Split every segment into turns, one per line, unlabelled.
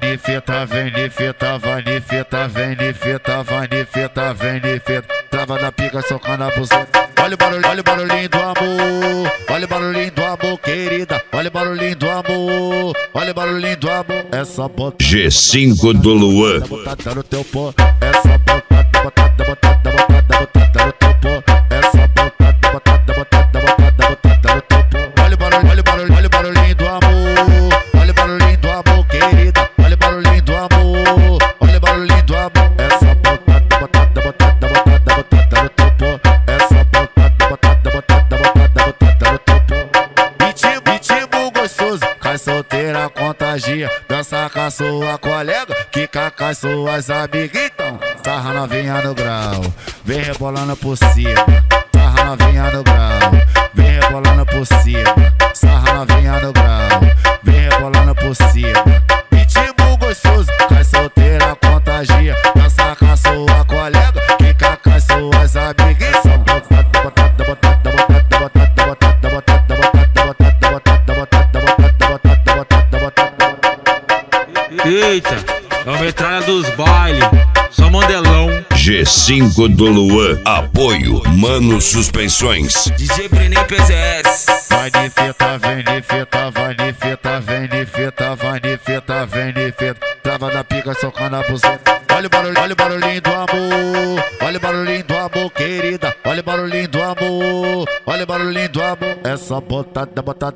de fita, vem de fita, vai de fita, vem de fita, vai de fita, vem de fita. Trava da pica, socando a buceta. Olha o barulhinho do amor. Olha o barulhinho do amor, querida. Olha o barulhinho do amor. Olha o barulhinho do amor. Essa botada
G5 do Luan.
Botada no teu pó. Essa botada no teu pó. Essa botada no teu pó. Olha o barulhinho do amor. Olha o barulhinho do amor, querida. Olha o barulhinho do amor. Olha o barulhinho do amor. Essa botada no teu pó. Essa botada no teu pó. Ritmo gostoso, cai solteira, contagia. Dança com a sua colega, quica com as suas amigas. Então, sarra novinha no grau, vem rebolando por cima. Sarra novinha no grau, vem rebolando por cima. Sarra novinha no grau, vem rebolando por cima. Ritmo gostoso, cai solteira, contagia. Dança com a sua colega, quica com as suas amigas.
Eita, é uma metralha dos bailes, só mandelão.
G5 do Luan, apoio Mano Suspensões.
DJ Brenem PZS.
Vai de fita, vem de fita, vai de fita, vem de fita, vai de fita, vem de fita. Trava da pica, socando a buceta. Olha o barulhinho do amor. Olha o barulhinho do amor, querida. Olha o barulhinho do amor. Olha o barulhinho do amor. Essa botada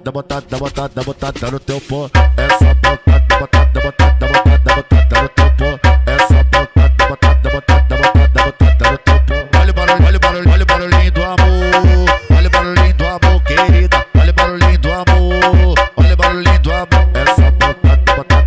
no teu pó. Essa botada no teu pó. Essa botada no teu pó. Olha o barulhinho do amor. Olha o barulhinho do amor, querida. Olha o barulhinho do amor. Olha o barulhinho do amor. Essa botada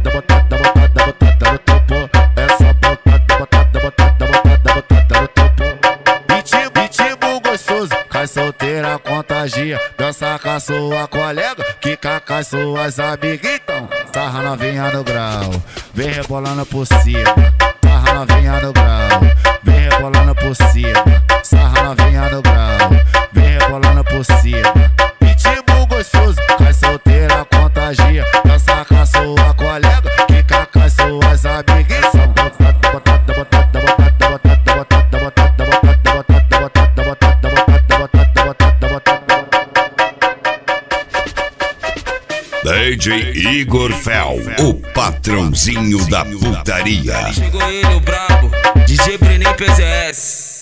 no teu pó. Essa botada no teu pó. Ritmo gostoso, cai solteira, contagia. Dança com a sua colega, quica com as suas amigas. Então, sarra novinha no grau, vem rebolando por cima. Sarra novinha no grau, vem rebolando por cima. Sarra novinha no grau, vem rebolando por cima. Ritmo gostoso, cai solteira, contagia. Dança com a sua colega, quica com as suas amigas.
DJ Igor Fel, o patrãozinho da putaria.
Chegou ele, o brabo, DJ Brenem PZS.